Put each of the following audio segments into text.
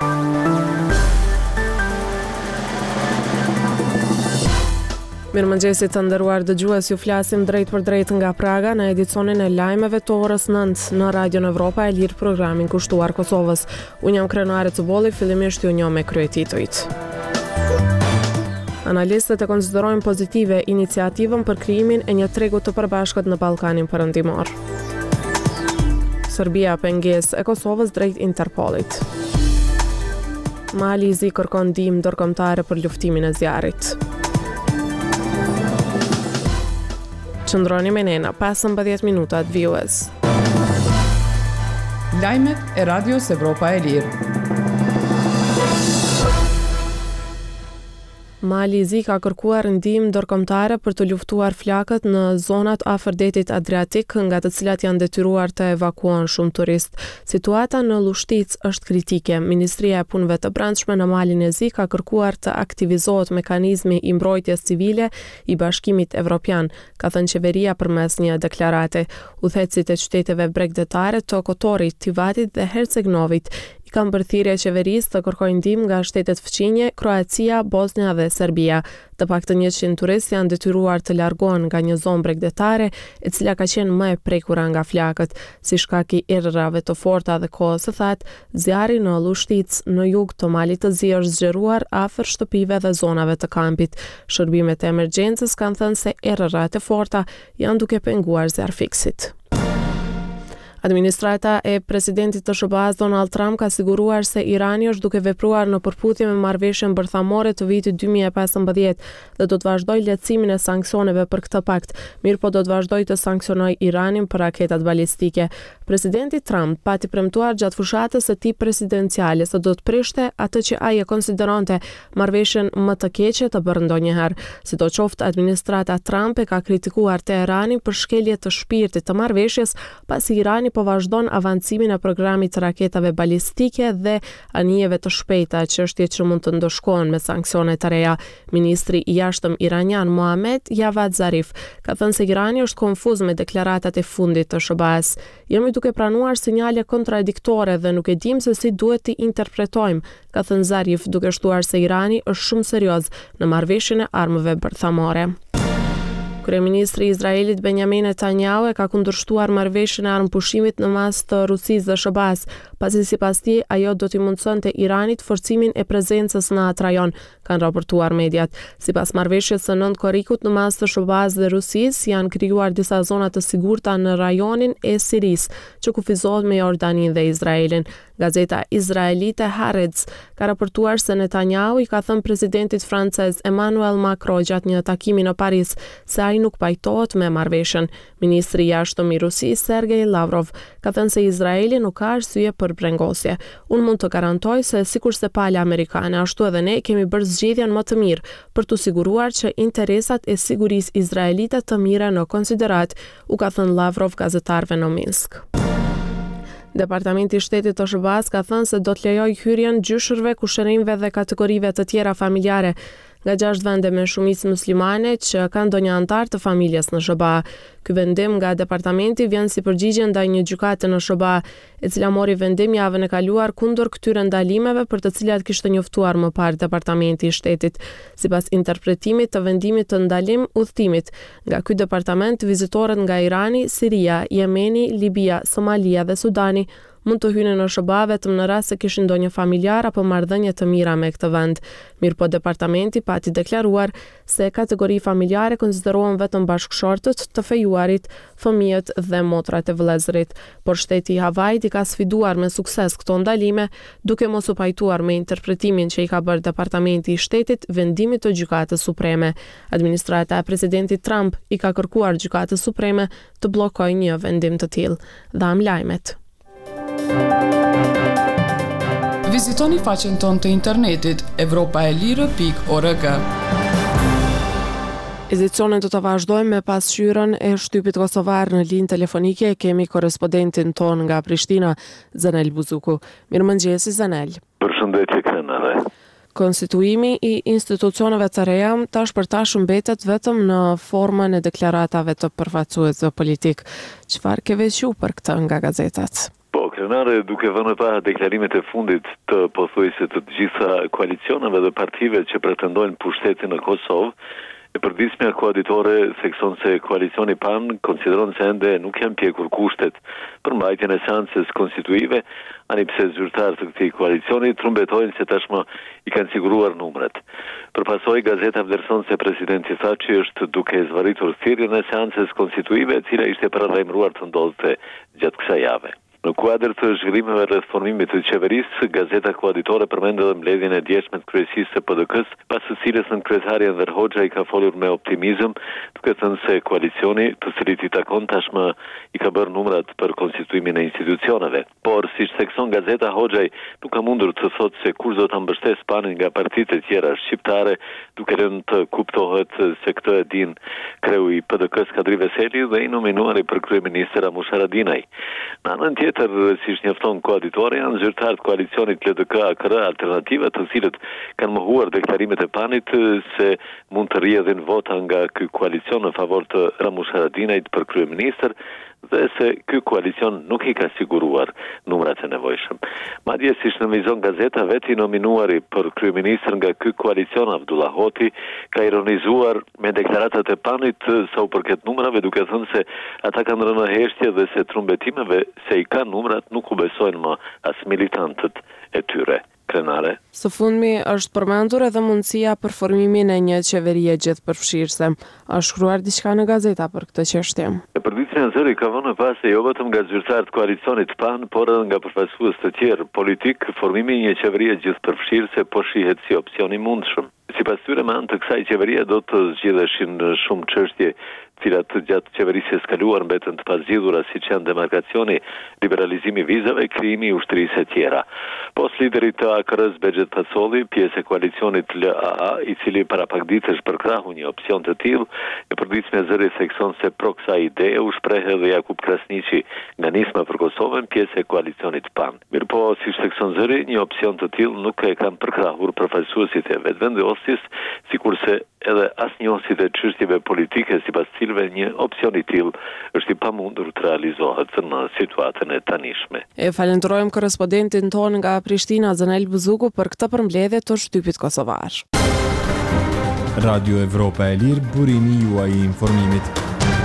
Mirëmëngjesit të nderuar dëgjues, ju flasim drejt për drejt nga Praga në edicionin e lajmeve të orës 9 në Radion Evropa e Lirë, programin kushtuar Kosovës. Unë jam Krenare Cubolli, fillimisht ju njoh me kryetitujt. Analistët e konsiderojnë pozitive iniciativën për krijimin e një tregu të përbashkët në Ballkanin Perëndimor. Serbia pengesë e Kosovës drejt Interpolit. Mali i Zi kërkon ndihmë ndërkombëtare për luftimin e zjarrit. Qëndroni me ne në 15 minutat vjues. Lajmet e Radios Evropa e Lirë. Mali i Zi ka kërkuar ndihmë ndërkombëtare për të luftuar flakët në zonat afër detit Adriatik, nga të cilat janë detyruar të evakuohen shumë turistë. Situata në Lushtic është kritike. Ministria e Punëve të Brendshme në Malin e Zi ka kërkuar të aktivizohet mekanizmi i mbrojtjes civile i Bashkimit Evropian, ka thënë qeveria përmes një deklarate. Udhëheqësit e qyteteve bregdetare të Kotorit, Tivatit dhe Herceg-Novit kanë bërthirrje qeverisë të kërkojnë ndihmë nga shtetet fëqinje, Kroacia, Bosnia dhe Serbia. Të paktën 100 turistë janë detyruar të largohen nga një zonë bregdetare, e cila ka qenë më e prekur nga flakët. Si shkak i errërave të forta dhe kohës së thatë, zjarri në Lushtic në jug të Malit të Zi është zgjeruar afër shtëpive dhe zonave të kampit. Shërbimet e emergjencës kanë thënë se errërat e forta janë duke penguar zjarfiksit. Administrata e presidentit të SBA-s Donald Trump ka siguruar se Irani është duke vepruar në përputhje me marrëveshjen bërthamore të vitit 2015 dhe do të vazhdojë lehtësimin e sanksioneve për këtë pakt, mirëpo do të vazhdojë të sanksionojë Iranin për raketat balistike. Presidenti Trump pati premtuar gjatë fushatës së tij presidenciale se do të prishte atë që ai e konsideronte marrëveshjen më të keqe të bërë ndonjëherë. Sidoqoftë, administrata Trump e ka kritikuar Teheranin për shkelje të shpirtit të marrëveshjes, pasi Irani po vazhdon avancimin e programit të raketave balistike dhe anijeve të shpejta, çështje që mund të ndoshkohen me sanksione të reja. Ministri i jashtëm iranian Mohamed Javad Zarif ka thënë se Irani është konfuz me deklaratat e fundit të SBA-s. Jemi duke pranuar sinjale kontradiktore dhe nuk e dim se si duhet t'i interpretojmë, ka thënë Zarif, duke shtuar se Irani është shumë serioz në marrëveshjen e armëve bërthamore. Kryeministri i Izraelit Benjamin Netanyahu e ka kundërshtuar marrëveshjen e armëpushimit në mas të Rusisë dhe SBA-s, pasi sipas tij ajo do t'i mundsonte Iranit forcimin e prezencës në atë rajon, kanë raportuar mediat. Sipas marrëveshjes së 9 korrikut në mas të SBA-s dhe Rusisë janë krijuar disa zona të sigurta në rajonin e Sirisë, që kufizohet me Jordaninë dhe Izraelin. Gazeta izraelite Haaretz ka raportuar se Netanyahu i ka thënë presidentit francez Emmanuel Macron gjatë një takimi në Paris se ai nuk pajtohet me marrëveshjen. Ministri i jashtëm i Rusisë Sergej Lavrov ka thënë se Izraeli nuk ka arsye për brengosje. Unë mund të garantoj se sikurse pala amerikane, ashtu edhe ne kemi bërë zgjedhjen më të mirë për të siguruar që interesat e sigurisë izraelite të mira në konsiderat, u ka thënë Lavrov gazetarëve në Minsk. Departamenti i Shtetit të SBA-s ka thënë se do të lejojë hyrjen gjyshërve, kushërinjve dhe kategorive të tjera familjare nga 6 vende me shumicë muslimane që kanë ndonjë antar të familjes në SBA. Ky vendim nga departamenti vjen si përgjigje ndaj një gjykate në SBA, e cila mori vendim javën e kaluar kundër këtyre ndalimeve për të cilat kishte njoftuar më parë departamenti i Shtetit. Sipas interpretimit të vendimit të ndalim udhëtimit, nga ky departament vizitorët nga Irani, Siria, Jemeni, Libia, Somalia dhe Sudani mund të hynë në SBA vetëm në rast se kishin ndonjë familjar apo marrëdhënie të mira me këtë vend. Mirëpo departamenti pati deklaruar se kategori familjare konsiderohen vetëm bashkëshortët të fejuarit, fëmijët dhe motrat e vëllezërit. Por shteti i Havajit i ka sfiduar me sukses këto ndalime, duke mos u pajtuar me interpretimin që i ka bërë departamenti i Shtetit vendimit të Gjykatës Supreme. Administrata e presidentit Trump i ka kërkuar Gjykatës Supreme të bllokojë një vendim të tillë. Dham lajmet. Vizitoni faqen tonë të internetit europaelire.org. Edicionin do të vazhdojmë me pasqyrën e shtypit kosovar në linjë telefonike. Kemi korespondentin ton nga Prishtina, Zanel Buzuku. Mirëmëngjesi, Zanel. Përshëndetje, Krenare. Konstituimi i institucioneve të reja tash për tash mbetet vetëm në formën e deklaratave të përfaqësuesve politik. Çfarë ke veçuar për këtë nga gazetat? Krenare, duke vënë pa deklarimet e fundit të pothuajse të gjitha koalicioneve dhe partive që pretendojnë pushtetin në Kosovë, e përditshmja koalitore thekson se koalicioni PAN konsideron se ende nuk janë pjekur kushtet për mbajtjen e seancës konstituive, ani pse zyrtarët të këtij koalicioni trumbetojnë se tashmë i kanë siguruar numrat. Përpasoj, gazeta vlerëson se presidenti Thaçi është duke zvarritur thirrjen e seancës konstituive, e cila ishte paralajmëruar të ndodhte gjatë kësaj jave. Në kuadër të zhvillimeve rreth formimit të qeverisë, gazeta koalitore përmend edhe mbledhjen e djeshme të kryesisë së PDK-s, pas së cilës kryetari Enver Hoxha i ka folur me optimizëm, duke thënë se koalicioni, të cilit i takon tashmë, i ka bërë numrat për konstituimin e institucioneve. Por, siç thekson gazeta, Hoxha nuk ka mundur të thotë se kush do ta mbështesë PAN-in nga partitë e tjera shqiptare, duke rënë të kuptohet se këtë e din kreu i PDK-s Kadri Veseli dhe i nominuari për kryeminist Ramush Haradinaj. Në anën tjetër, siç njofton koalitori, janë zyrtarët koalicionit LDK-AKR Alternativa, të cilët kanë mohuar deklarimet e PAN-it se mund të rrjedhin vota nga ky koalicion në favor të Ramush Haradinajt për kryeministër, dhe se ky koalicion nuk i ka siguruar numrat e nevojshëm. Madje siç nënvizon gazeta, vetë i nominuari për kryeministër nga ky koalicion Abdullah Hoti ka ironizuar me deklaratat e PAN-it sa u përket numrave, duke thënë se ata kanë rënë në heshtje dhe se trumbetimeve se i kanë numrat nuk u besojnë më as militantët e tyre. Krenare. Së fundmi është përmendur edhe mundësia për formimin e një qeverie gjithëpërfshirëse. Është shkruar diçka në gazeta për këtë çështje. Përditshmja e zëri ka vënë pas se jo vetëm nga zyrtarët koalicionit PAN, por edhe nga përfaqësues të tjerë politik, formimi i një qeverie gjithëpërfshirëse po shihet si opsion i mundshëm. Sipas tyre, me anë të kësaj qeverie do të zgjidheshin shumë çështje cilat gjatë qeverisë së kaluar mbetën të pazgjidhura, siç janë demarkacioni, liberalizimi i vizave, krijimi i ushtrisë e tjera. Post lideri të AKR-s Bexhet Pacolli, pjesë e koalicionit LAA, i cili para pak ditësh përkrahu një opsion të tillë, e përditshmja zëri thekson se pro kësaj idee u shpreh edhe Jakub Krasniqi nga Nisma për Kosovën, pjesë e koalicionit PAN. Mirëpo, siç thekson zëri, një opsion të tillë nuk e kanë përkrahur përfaqësuesit e vetvendosjes, sikurse edhe asnjësit e çështjeve politike sipas cilëve një opsion i tillë është i pamundur të realizohet në situatën e tanishme. E falenderojmë korrespondentin tonë nga Prishtina, Zanel Buzuku, për këtë përmbledhje të shtypit kosovar. Radio Evropa e Lirë, burimi juaj i informimit.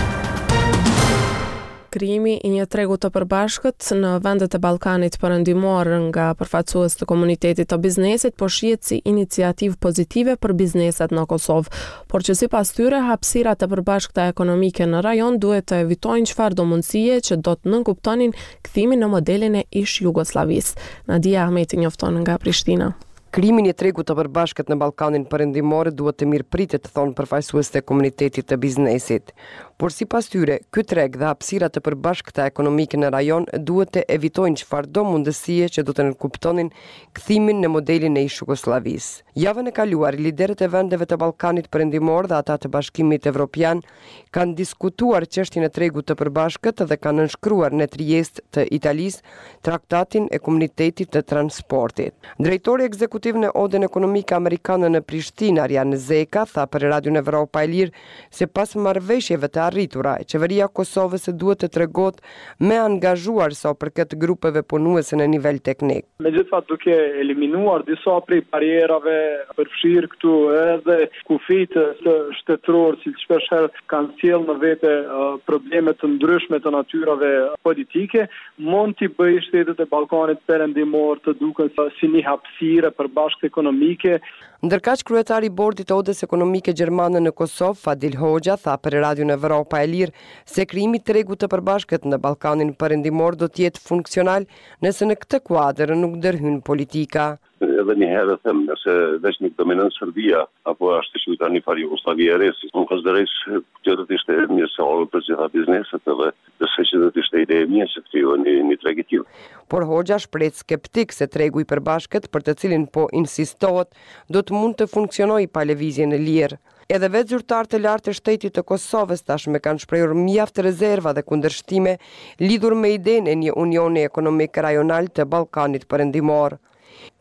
Krijimi i një tregu të përbashkët në vendet e Ballkanit Perëndimor nga përfaqësues të komunitetit të biznesit po shihet si iniciativë pozitive për bizneset në Kosovë, por që sipas tyre hapësirat e përbashkëta ekonomike në rajon duhet të evitojnë çfarëdo mundësie që do të nënkuptonin kthimin në modelin e ish Jugosllavisë. Nadia Ahmeti njofton nga Prishtina. Krijimi i një tregu të përbashkët në Ballkanin Perëndimor duhet të mirëpritet, thonë përfaqësuesit e komunitetit të biznesit. Por sipas tyre, ky treg dhe hapësirat e përbashkëta ekonomike në rajon duhet të evitojnë çfarëdo mundësie që do të nënkuptonin kthimin në modelin e ish Jugosllavisë. Javën e kaluar, liderët e vendeve të Ballkanit Perëndimor dhe ata të Bashkimit Evropian kanë diskutuar çështjen e tregut të përbashkët dhe kanë nënshkruar në Triest të Italisë Traktatin e Komunitetit të Transportit. Drejtori ekzekutiv në Odën Ekonomike Amerikane në Prishtinë, Arjan Zeka, tha për Radion Evropa e Lirë se pas marrëveshjeve të arritura, qeveria Kosovës duhet të tregot me angazhuar sa përket grupeve punuese në nivel teknik. Megjithatë, duke eliminuar disa prej barierave, përfshirë këtu edhe kufijtë të shtetëror, që shpeshherë kanë sjellë në vete probleme të ndryshme të natyrave politike, mund t'i bëjë shtetet e Ballkanit Perëndimor të duken si një hapësirë përbashkët ekonomike. Ndërkaq kryetari i bordit të Odës Ekonomike Gjermane në Kosovë, Fadil Hoxha, tha për Radion Evropa e Lirë se krijimi i tregut të përbashkët në Ballkanin Perëndimor do të jetë funksional nëse në këtë kuadër nuk ndërhyn politika. Edhe një herë them, nëse veç një dominancë Serbia apo ashtu si tani fari Jugoslavia e re, unë konsideroj se kjo do të ishte një sallë për gjitha bizneset edhe besoj që do të ishte ide e mirë se kjo një treg i tillë. Por Hoxha shpreh skeptik se tregu i përbashkët, për të cilin po insistohet, do të mund të funksionojë pa lëvizje në lirë. Edhe vetë zyrtarët e lartë të shtetit të Kosovës tashmë kanë shprehur mjaft rezerva dhe kundërshtime lidhur me idenë e një unioni ekonomik rajonal të Ballkanit Perëndimor.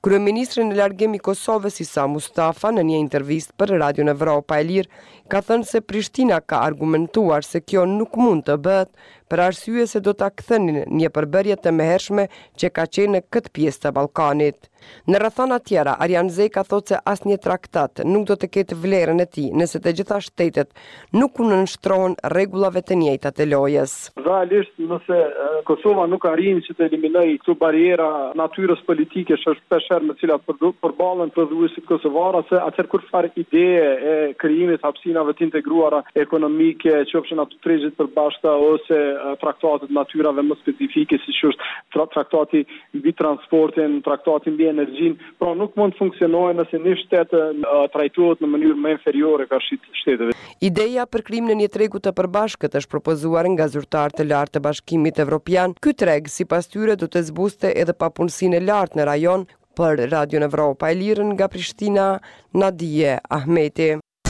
Kryeministri në largim i Kosovës Isa Mustafa në një intervistë për Radion Evropa e Lirë ka thënë se Prishtina ka argumentuar se kjo nuk mund të bëhet për arsye se do ta kthënin një përbërje të mehershme që ka qenë në këtë pjesë të Ballkanit. Në rrethana tjera, Arjan Zeka thotë se asnjë traktat nuk do të ketë vlerën e tij nëse të gjitha shtetet nuk nënshtrohen rregullave të njëjta të lojës. Realisht, nëse Kosova nuk arrin që të eliminojë këto bariera natyrës politike që shpeshherë me cilat përballen prodhuesit kosovarë, se atëherë kur fare ide e krijimit hapësinave të integruara ekonomike, qofshin ato tregjet përbashkëta ose traktatet natyrave më specifike, siç është traktati mbi transportin, traktati mbi energjinë, pra nuk mund të funksionojë nëse një shtet trajtohet në mënyrë më inferiore ka shteteve. Ideja për krijimin e një tregu të përbashkët është propozuar nga zyrtarë të lartë të Bashkimit Evropian. Ky treg sipas tyre do të zbuste edhe papunësinë e lartë në rajon. Për Radion Evropa e Lirë nga Prishtina, Nadije Ahmeti.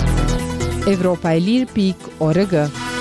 Evropaelir.org.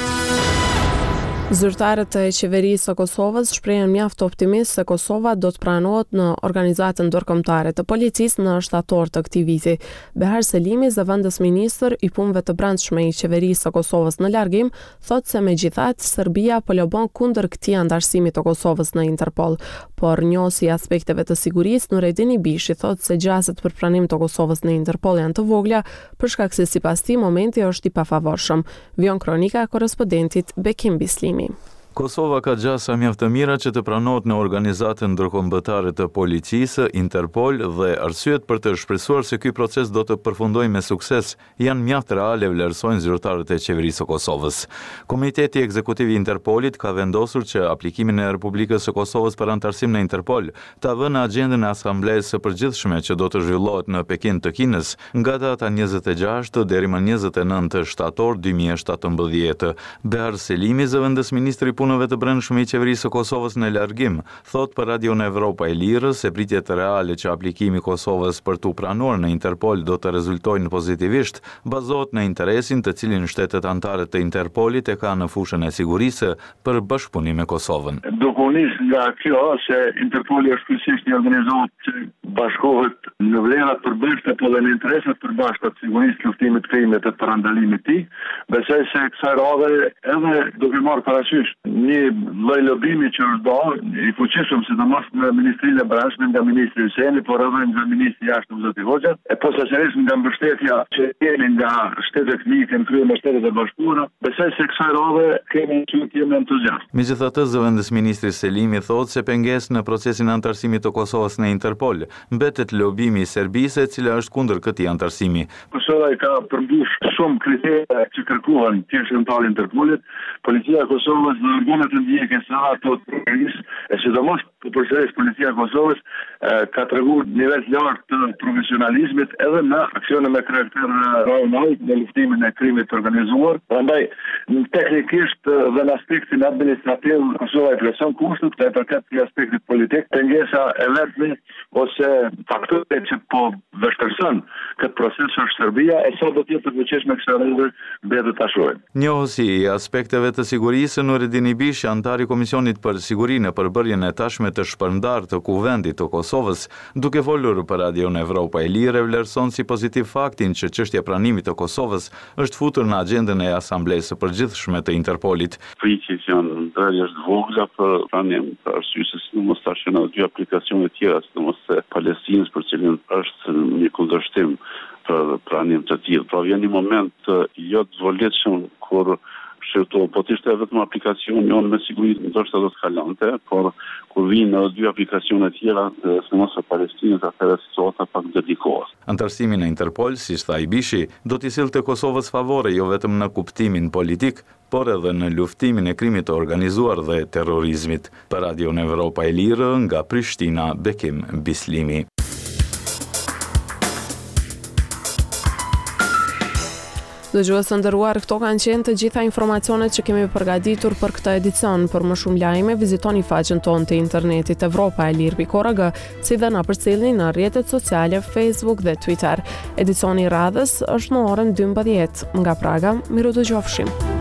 Zyrtarët e qeverisë së Kosovës shprehen mjaft optimist se Kosova do të pranohet në Organizatën Ndërkombëtare të Policisë në shtator të këtij viti. Behar Selimi, zëvendës ministër i punëve të brendshme i qeverisë së Kosovës në largim, thotë se megjithatë Serbia po lobon kundër këtij antarësimit të Kosovës në Interpol, por njohësi i aspekteve të sigurisë Nuredin Ibishi thotë se gjaset për pranim të Kosovës në Interpol janë të vogla, për shkak se sipas tij momenti është i pafavorshëm. Vjon kronika e korrespondentit Bekim Bislimi. Kosova ka gjasa mjaft të mira që të pranohet në Organizatën Ndërkombëtare të Policisë, Interpol, dhe arsyet për të shpresuar se ky proces do të përfundojë me sukses janë mjaft reale, vlerësojnë zyrtarët e qeverisë së Kosovës. Komiteti ekzekutiv i Interpolit ka vendosur që aplikimin e Republikës së Kosovës për antarësim në Interpol ta vënë në agjendën e Asamblesë së Përgjithshme që do të zhvillohet në Pekin të Kinës nga data 26 deri më 29 shtator 2017. Behar Selimi, zëvendës ministri punëve të brendshme i qeverisë së Kosovës në largim, thot për Radion Evropa e Lirë se pritjet reale që aplikimi i Kosovës për të pranuar në Interpol do të rezultojnë pozitivisht, bazohet në interesin të cilin shtetet anëtare të Interpolit e kanë në fushën e sigurisë për bashkëpunim me Kosovën. Dokumentis nga kjo se Interpoli është kryesisht një organizat që bashkohet në vlerat përbashkëta po dhe në interesat përbashkëta të sigurisë, luftimit të krimit e parandalimit të tij. Besoj se kësaj radhe edhe duke marrë parasysh një lloj lobimi që është bërë i fuqishëm sidomos në Ministrinë e Brendshme nga ministri Hyseni, por edhe nga ministri i jashtëm zoti Hoxha, e posaçërisht nga mbështetja që jeni nga shtetet like në krye me Shtetet e Bashkuara. Besoj se kësaj radhe kemi që të jemi entuziast. Megjithatë, zëvendës ministri Selimi thotë se pengesë në procesin e antarësimit të Kosovës në Interpol mbetet lobimi i Serbisë, e cila është kundër këtij antarësimi. Kosova i ka përmbush shumë kritere që kërkuan qendrëtarët e Interpolit. Policia e Kosovës në organet e ndjekjes së ato të terrorisë, e sidomos përsëris policia e Kosovës ka treguar nivel të lartë të profesionalizmit edhe në aksione me karakter rajonal në luftimin e krimit të organizuar. Prandaj teknikisht dhe në aspektin administrativ Kosova i plotson kushtet, e përkat këtij aspektit politik, pengesa e vetme ose faktori që po vështirëson këtë proces është Serbia, e sa do të jetë të fuqishme kësaj rrugë mbetet ta shohim. Njohësi i aspekteve të sigurisë Nuredin Ibishi, antar i Komisionit për Sigurinë e përbërjen e tashme të shpërndarë të Kuvendit të Kosovës, duke folur për Radion Evropa e Lirë, vlerëson si pozitiv faktin që çështja e pranimit të Kosovës është futur në agjendën e Asamblesë së Përgjithshme të Interpolit. Pritjet janë ndërmjet vogla për pranim, për arsye se sidomos tash në dy aplikacione të tjera, sidomos Palestinës për cilën është një kundërshtim për pranim të tillë. Pra vjen një moment jo të volitshëm kur po të ishte vetëm aplikacioni jonë me siguri ndoshta do të kalonte, por kur vinë edhe dy aplikacione tjera, sidomos e Palestinës, atëherë situata pak dedikohet. Antarësimi në Interpol, si tha Ibishi, do t'i sillte Kosovës favore jo vetëm në kuptimin politik, por edhe në luftimin e krimit të organizuar dhe terrorizmit. Për Radion Evropa e Lirë, nga Prishtina, Bekim Bislimi. Dëgjues të nderuar, këto kanë qenë të gjitha informacionet që kemi përgatitur për këtë edicion. Për më shumë lajme, vizitoni faqen tonë të internetit evropaelir.org, si dhe na përcjellni në rrjetet sociale Facebook dhe Twitter. Edicioni i radhës është në orën 12. Nga Praga, miru dëgjofshim.